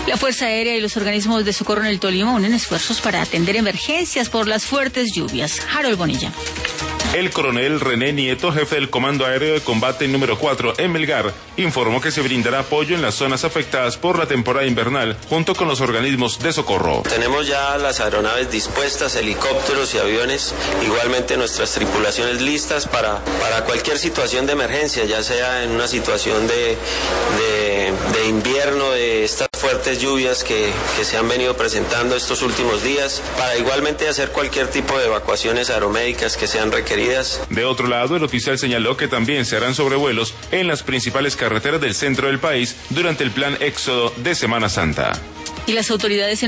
La Fuerza Aérea y los organismos de socorro en el Tolima unen esfuerzos para atender emergencias por las fuertes lluvias. Harold Bonilla. El coronel René Nieto, jefe del Comando Aéreo de Combate número 4 en Melgar, informó que se brindará apoyo en las zonas afectadas por la temporada invernal junto con los organismos de socorro. Tenemos ya las aeronaves dispuestas, helicópteros y aviones, igualmente nuestras tripulaciones listas para cualquier situación de emergencia, ya sea en una situación de invierno, de estas fuertes lluvias que se han venido presentando estos últimos días, para igualmente hacer cualquier tipo de evacuaciones aeromédicas que sean requeridas. De otro lado, el oficial señaló que también se harán sobrevuelos en las principales carreteras del centro del país durante el plan Éxodo de Semana Santa. Y las autoridades